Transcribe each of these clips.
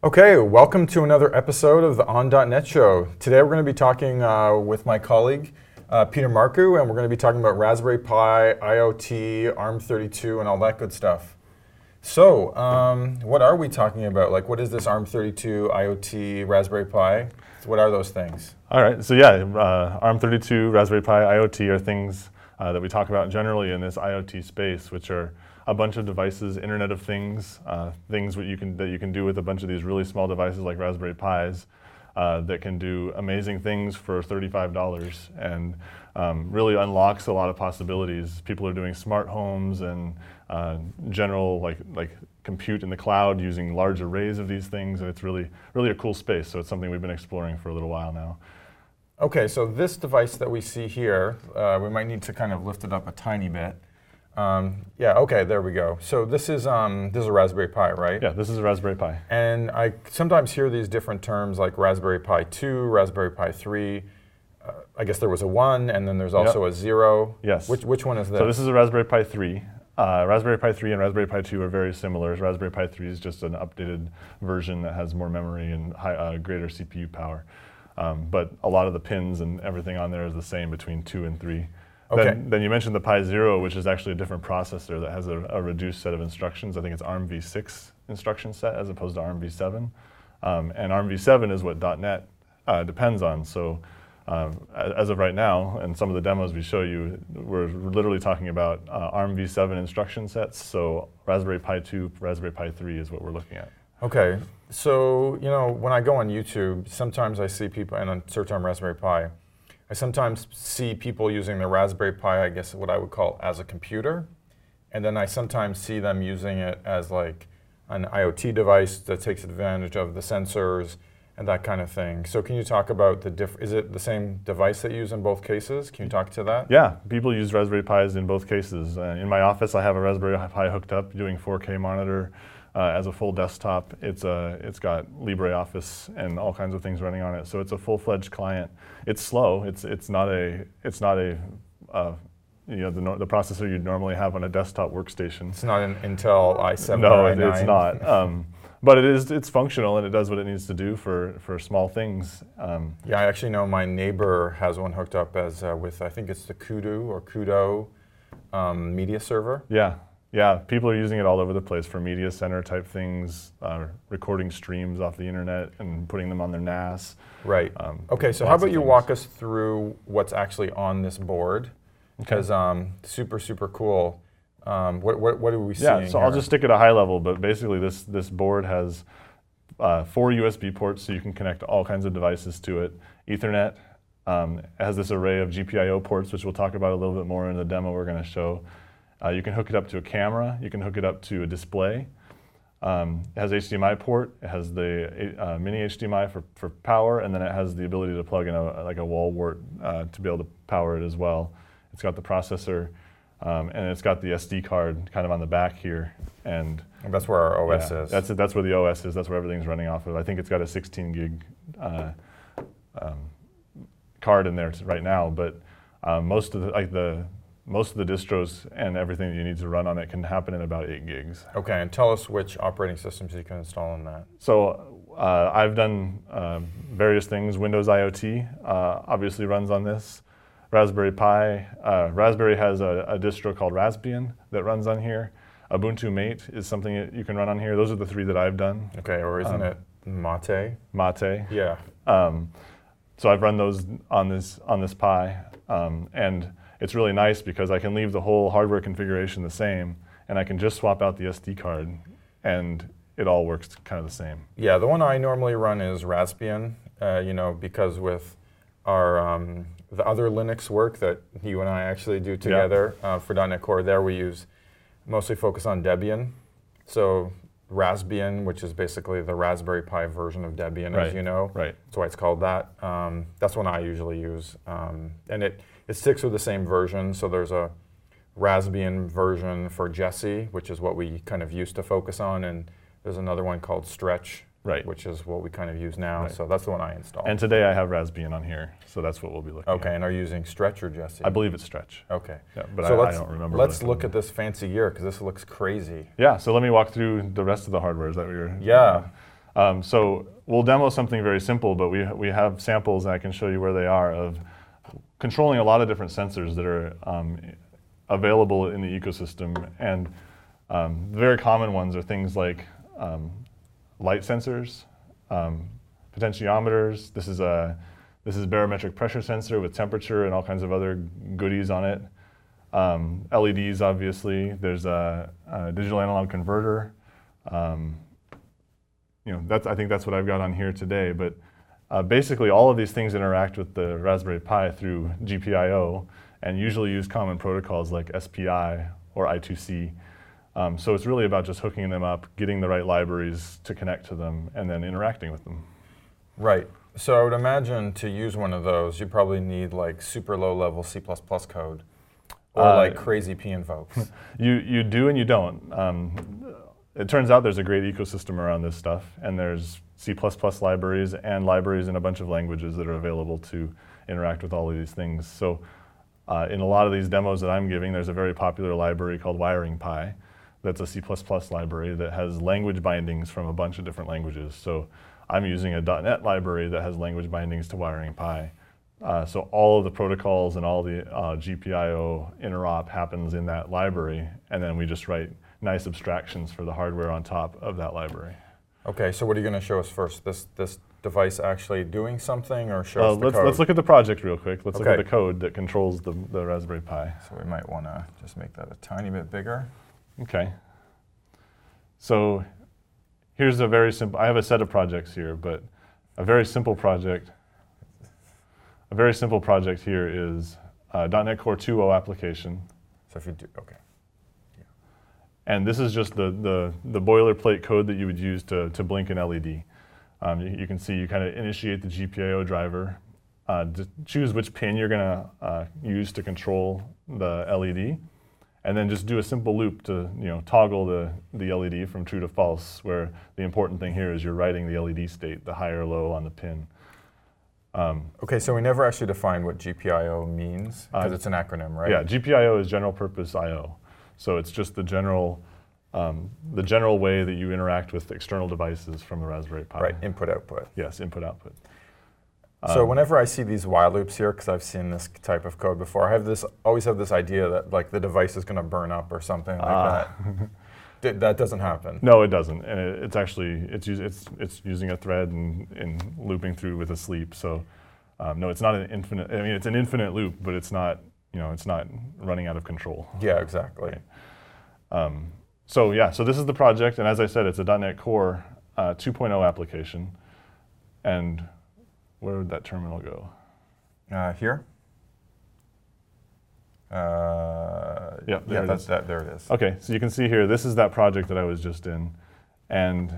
Okay, welcome to another episode of the On.NET Show. Today we're going to be talking with my colleague, Peter Marcu, and we're going to be talking about Raspberry Pi, IoT, ARM32, and all that good stuff. So, what are we talking about? Like, what is this ARM32, IoT, Raspberry Pi? What are those things? All right, so yeah, ARM32, Raspberry Pi, IoT are things that we talk about generally in this IoT space, which are a bunch of devices, Internet of Things, things that you can do with a bunch of these really small devices like Raspberry Pis that can do amazing things for $35 and really unlocks a lot of possibilities. People are doing smart homes and general like compute in the cloud using large arrays of these things, and it's really a cool space. So it's something we've been exploring for a little while now. Okay, so this device that we see here, we might need to kind of lift it up a tiny bit. Yeah, okay, there we go. So this is a Raspberry Pi, right? Yeah, this is a Raspberry Pi. And I sometimes hear these different terms like Raspberry Pi 2, Raspberry Pi 3. I guess there was a 1, and then there's also a 0. Yes. Which one is this? So this is a Raspberry Pi 3. Raspberry Pi 3 and Raspberry Pi 2 are very similar. Raspberry Pi 3 is just an updated version that has more memory and greater CPU power. But a lot of the pins and everything on there is the same between 2 and 3. Okay. Then you mentioned the Pi Zero, which is actually a different processor that has a reduced set of instructions. I think it's ARMv6 instruction set as opposed to ARMv7. And ARMv7 is what .NET depends on. So as of right now, and some of the demos we show you, we're literally talking about ARMv7 instruction sets. So Raspberry Pi 2, Raspberry Pi 3 is what we're looking at. Okay. So, when I go on YouTube, sometimes I see people, and I search on Raspberry Pi, I sometimes see people using the Raspberry Pi, I guess what I would call as a computer. And then I sometimes see them using it as like an IoT device that takes advantage of the sensors and that kind of thing. So can you talk about is it the same device that you use in both cases? Can you talk to that? Yeah, people use Raspberry Pis in both cases. In my office, I have a Raspberry Pi hooked up doing 4K monitor. As a full desktop, it's got LibreOffice and all kinds of things running on it. So it's a full-fledged client. It's slow. It's not the processor you'd normally have on a desktop workstation. It's not an Intel i7 no, or i9. It's not. But it's functional and it does what it needs to do for small things. Yeah, I actually know my neighbor has one hooked up as with I think it's the Kudo media server. Yeah, people are using it all over the place for media center type things, recording streams off the internet and putting them on their NAS. Right. Okay, so how about you walk us through what's actually on this board? Because super cool. What are we seeing Yeah, so here? I'll just stick at a high level, but basically this board has 4 USB ports, so you can connect all kinds of devices to it. Ethernet, it has this array of GPIO ports, which we'll talk about a little bit more in the demo we're going to show. You can hook it up to a camera. You can hook it up to a display. It has HDMI port. It has the mini HDMI for power, and then it has the ability to plug in a wall wart to be able to power it as well. It's got the processor, and it's got the SD card kind of on the back here. And that's where our OS is. That's where the OS is. That's where everything's running off of. I think it's got a 16 gig card in there right now, but most of the distros and everything that you need to run on it can happen in about 8 gigs. Okay, and tell us which operating systems you can install on that. So I've done various things. Windows IoT obviously runs on this. Raspberry Pi. Raspberry has a distro called Raspbian that runs on here. Ubuntu Mate is something that you can run on here. Those are the 3 that I've done. Okay, or isn't it Mate? Mate. Yeah. So I've run those on this Pi, and it's really nice because I can leave the whole hardware configuration the same, and I can just swap out the SD card, and it all works kind of the same. Yeah, the one I normally run is Raspbian, because with our the other Linux work that you and I actually do together for .NET Core, there we mostly focus on Debian. So Raspbian, which is basically the Raspberry Pi version of Debian, as you know. Right. That's why it's called that. That's one I usually use. And it sticks with the same version. So there's a Raspbian version for Jessie, which is what we kind of used to focus on. And there's another one called Stretch, which is what we kind of use now. So that's the one I installed. And today I have Raspbian on here. So that's what we'll be looking at. Okay, and are you using Stretch or Jessie? I believe it's Stretch. Okay. Yeah, but so I don't remember. Let's look at this fancy gear, because this looks crazy. Yeah, so let me walk through the rest of the hardware. Is that what you're... Yeah. So we'll demo something very simple, but we have samples, and I can show you where they are, of controlling a lot of different sensors that are available in the ecosystem. And very common ones are things like light sensors, potentiometers. This is barometric pressure sensor with temperature and all kinds of other goodies on it. LEDs, obviously. There's a digital analog converter. I think that's what I've got on here today. But basically, all of these things interact with the Raspberry Pi through GPIO, and usually use common protocols like SPI or I2C. So it's really about just hooking them up, getting the right libraries to connect to them, and then interacting with them. Right. So I would imagine to use one of those, you probably need like super low-level C++ code, or like crazy P invokes. You do and you don't. It turns out there's a great ecosystem around this stuff, and there's C++ libraries and libraries in a bunch of languages that are available to interact with all of these things. So in a lot of these demos that I'm giving, there's a very popular library called WiringPi that's a C++ library that has language bindings from a bunch of different languages. So I'm using a .NET library that has language bindings to WiringPi. So all of the protocols and all the GPIO interop happens in that library, and then we just write nice abstractions for the hardware on top of that library. Okay, so what are you going to show us first? This device actually doing something, or show us the code? Let's look at the project real quick. Let's look Okay. at the code that controls the Raspberry Pi. So we might want to just make that a tiny bit bigger. Okay. So here's a very simple, I have a set of projects here, but a very simple project here is .NET Core 2.0 application. So if you do, okay. And this is just the boilerplate code that you would use to blink an LED. You can see you kind of initiate the GPIO driver, choose which pin you're going to use to control the LED, and then just do a simple loop to toggle the LED from true to false, where the important thing here is you're writing the LED state, the high or low on the pin. Okay, so we never actually defined what GPIO means, because it's an acronym, right? Yeah, GPIO is general purpose I/O. So it's just the general way that you interact with external devices from the Raspberry Pi. Right, input, output. Yes, input, output. So whenever I see these while loops here, because I've seen this type of code before, I always have this idea that like the device is going to burn up or something like that. That doesn't happen. No, it doesn't, and it's actually it's using a thread and looping through with a sleep. So no, it's not an infinite. I mean, it's an infinite loop, but it's not it's not running out of control. Yeah, exactly. Right. So this is the project, and as I said, it's a .NET Core 2.0 application. And where would that terminal go? Here. There it is. Okay, so you can see here, this is that project that I was just in, and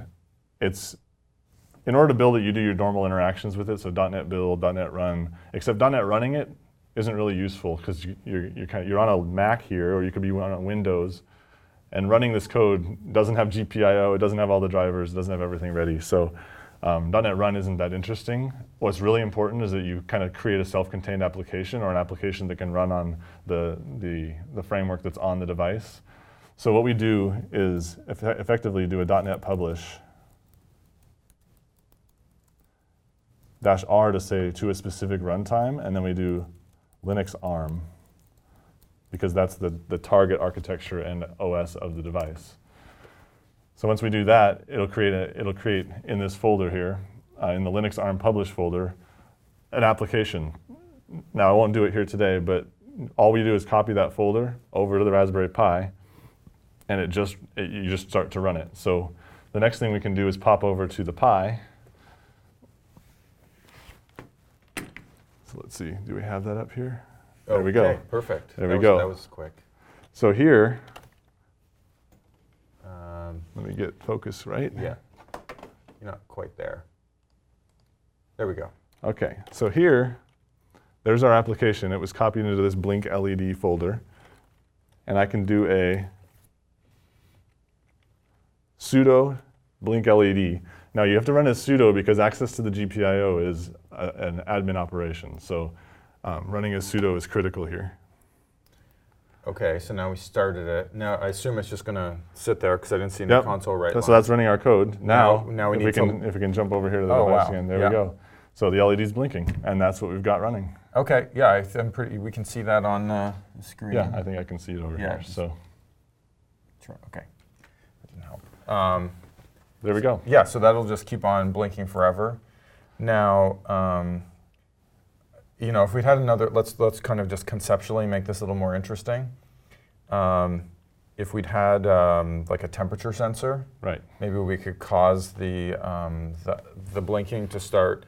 in order to build it, you do your normal interactions with it. So .NET build, .NET run, except .NET running it isn't really useful because you're on a Mac here, or you could be on Windows, and running this code doesn't have GPIO, it doesn't have all the drivers, it doesn't have everything ready. So .NET Run isn't that interesting. What's really important is that you kind of create a self-contained application, or an application that can run on the framework that's on the device. So what we do is effectively do a .NET publish -R to say to a specific runtime, and then we do Linux ARM, because that's the target architecture and OS of the device. So once we do that, it'll create in this folder here, in the Linux ARM publish folder, an application. Now I won't do it here today, but all we do is copy that folder over to the Raspberry Pi, and you just start to run it. So the next thing we can do is pop over to the Pi. So let's see, do we have that up here? There we go. Perfect. There we go. That was quick. So here, let me get focus right. Yeah, you're not quite there. There we go. Okay, so here, there's our application. It was copied into this Blink LED folder, and I can do a sudo blink LED. Now you have to run as sudo because access to the GPIO is an admin operation. So running as sudo is critical here. Okay, so now we started it. Now I assume it's just going to sit there because I didn't see any console right So that's running our code. Now we need if we can jump over here to the Oh, device wow. again, there Yeah. we go. So the LED's blinking, and that's what we've got running. Okay, yeah, I'm pretty. We can see that on the screen. Yeah, I think I can see it over Yeah. here. So Okay, that didn't help. there we go. Yeah, so that'll just keep on blinking forever. Now, if we'd had another, let's kind of just conceptually make this a little more interesting. If we'd had like a temperature sensor, Right. maybe we could cause the blinking to start,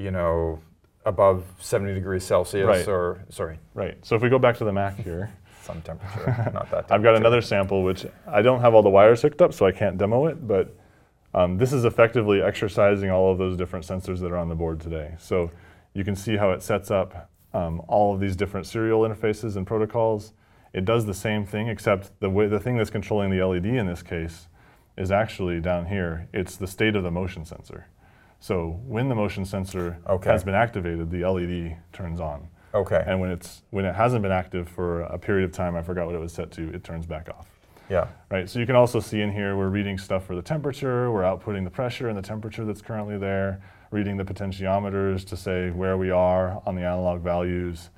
above 70 degrees Celsius, Right. or sorry, Right. So if we go back to the Mac here, some temperature, not that. I've got another sample which I don't have all the wires hooked up, so I can't demo it, but this is effectively exercising all of those different sensors that are on the board today. So you can see how it sets up all of these different serial interfaces and protocols. It does the same thing, except the thing that's controlling the LED in this case is actually down here. It's the state of the motion sensor. So when the motion sensor has been activated, the LED turns on. Okay. And when it hasn't been active for a period of time, I forgot what it was set to, it turns back off. Yeah. Right. So you can also see in here we're reading stuff for the temperature, we're outputting the pressure and the temperature that's currently there, reading the potentiometers to say where we are on the analog values.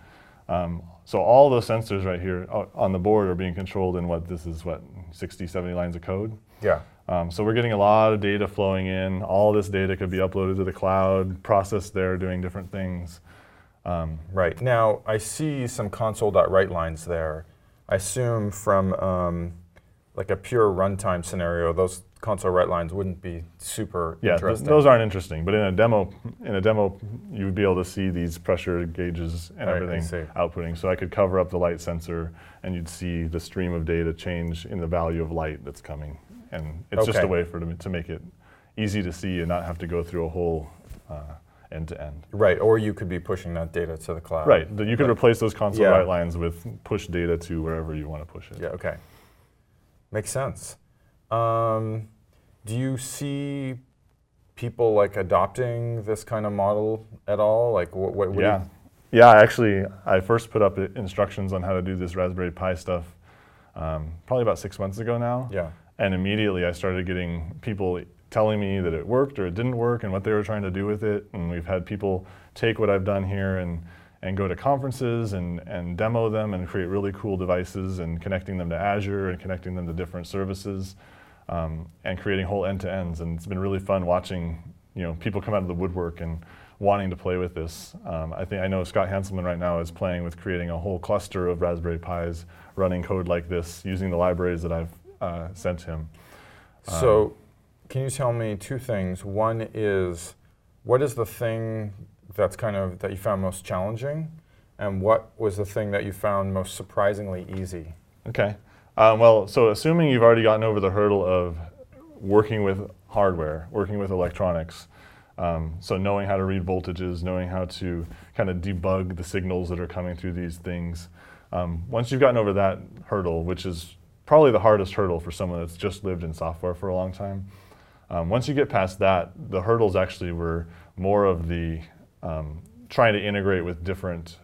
So all those sensors right here on the board are being controlled in 60, 70 lines of code. Yeah. So we're getting a lot of data flowing in. All this data could be uploaded to the cloud, processed there, doing different things. Right. Now, I see some console.write lines there. I assume from like a pure runtime scenario, those console write lines wouldn't be super interesting. Those aren't interesting. But in a demo, you would be able to see these pressure gauges and everything outputting. So I could cover up the light sensor, and you'd see the stream of data change in the value of light that's coming. And it's just a way to make it easy to see and not have to go through a whole end to end. Right, or you could be pushing that data to the cloud. Right, you could replace those console write lines with push data to wherever you want to push it. Yeah, okay. Makes sense. Do you see people like adopting this kind of model at all? Like what Yeah, actually, I first put up instructions on how to do this Raspberry Pi stuff probably about 6 months ago now. Yeah. And immediately I started getting people telling me that it worked or it didn't work and what they were trying to do with it. And we've had people take what I've done here and go to conferences and demo them and create really cool devices and connecting them to Azure and connecting them to different services and creating whole end-to-ends. And it's been really fun watching people come out of the woodwork and wanting to play with this. I know Scott Hanselman right now is playing with creating a whole cluster of Raspberry Pis running code like this using the libraries that I've sent him. So can you tell me two things? One is, what is the thing that you found most challenging? And what was the thing that you found most surprisingly easy? Okay. So assuming you've already gotten over the hurdle of working with hardware, working with electronics, so knowing how to read voltages, knowing how to kind of debug the signals that are coming through these things, once you've gotten over that hurdle, which is probably the hardest hurdle for someone that's just lived in software for a long time, once you get past that, the hurdles actually were more of the trying to integrate with different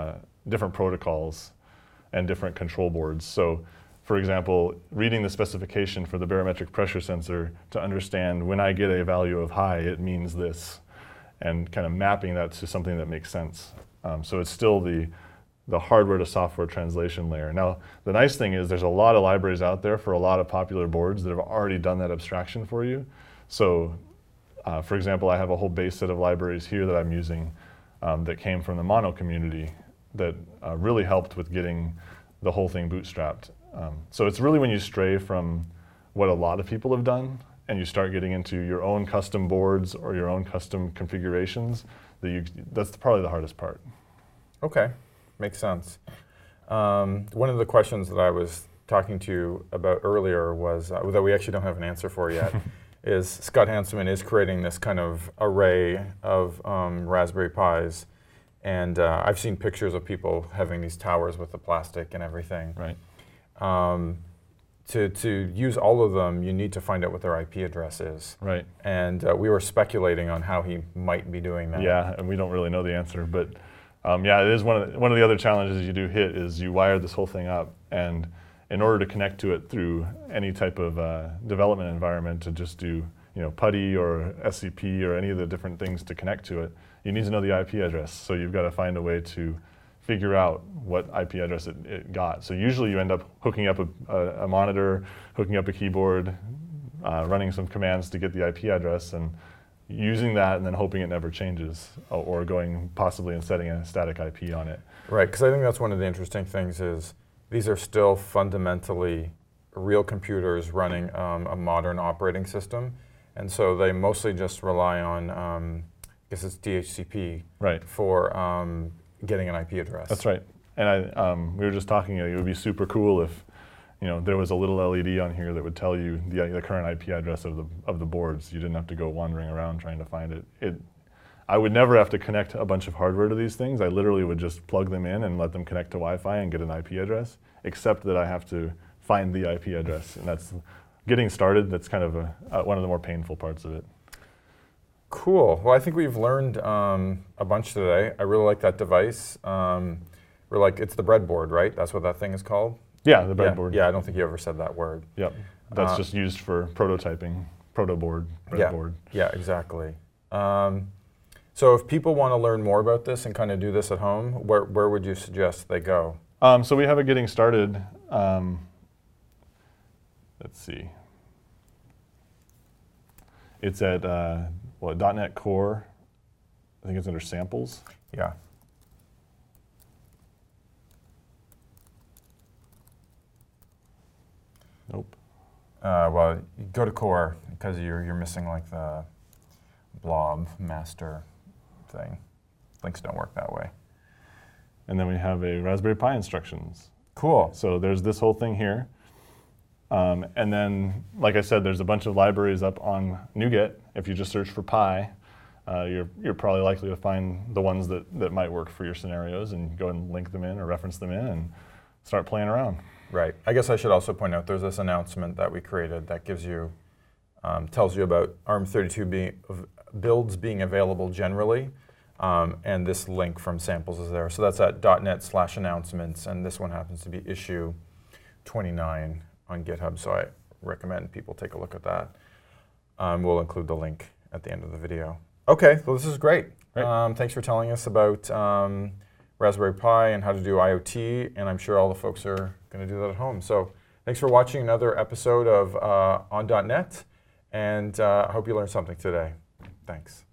protocols and different control boards. So, for example, reading the specification for the barometric pressure sensor to understand when I get a value of high, it means this, and kind of mapping that to something that makes sense. So it's still the hardware to software translation layer. Now, the nice thing is there's a lot of libraries out there for a lot of popular boards that have already done that abstraction for you. So, for example, I have a whole base set of libraries here that I'm using that came from the Mono community that really helped with getting the whole thing bootstrapped. So it's really when you stray from what a lot of people have done and you start getting into your own custom boards or your own custom configurations, that's probably the hardest part. Okay, makes sense. One of the questions that I was talking to you about earlier was, that we actually don't have an answer for yet, is Scott Hanselman is creating this kind of array of Raspberry Pis. And I've seen pictures of people having these towers with the plastic and everything. Right. To use all of them, you need to find out what their IP address is. Right. And we were speculating on how he might be doing that. Yeah, and we don't really know the answer, but it is one of the other challenges you do hit is you wire this whole thing up, And in order to connect to it through any type of development environment, to just do PuTTY or SCP or any of the different things to connect to it, you need to know the IP address. So you've got to find a way to figure out what IP address it got. So usually you end up hooking up a monitor, hooking up a keyboard, running some commands to get the IP address, and using that and then hoping it never changes, or going possibly and setting a static IP on it. Right, because I think that's one of the interesting things is these are still fundamentally real computers running a modern operating system. And so they mostly just rely on, I guess it's DHCP, right, for getting an IP address. That's right. And we were just talking, it would be super cool if there was a little LED on here that would tell you the current IP address of the boards. You didn't have to go wandering around trying to find it. I would never have to connect a bunch of hardware to these things. I literally would just plug them in and let them connect to Wi-Fi and get an IP address, except that I have to find the IP address. And that's getting started. That's kind of one of the more painful parts of it. Cool. Well, I think we've learned a bunch today. I really like that device. It's the breadboard, right? That's what that thing is called? Yeah, the breadboard. Yeah, I don't think you ever said that word. Yep. That's just used for prototyping, protoboard, breadboard. Yeah, exactly. So if people want to learn more about this and kind of do this at home, where would you suggest they go? So we have it getting started. Let's see. It's at .NET Core. I think it's under samples. Yeah. Nope. Well, you go to Core because you're missing like the blob master thing. Links don't work that way. And then we have a Raspberry Pi instructions. Cool. So there's this whole thing here. And then, like I said, there's a bunch of libraries up on NuGet. If you just search for Pi, you're probably likely to find the ones that might work for your scenarios, and go and link them in or reference them in and start playing around. Right. I guess I should also point out there's this announcement that we created that gives you, tells you about ARM32 builds being available generally, and this link from samples is there. So that's at .NET/announcements, and this one happens to be issue 29 on GitHub, so I recommend people take a look at that. We'll include the link at the end of the video. Okay, well this is great. Thanks for telling us about Raspberry Pi and how to do IoT, and I'm sure all the folks are going to do that at home. So thanks for watching another episode of On.NET, and I hope you learned something today. Thanks.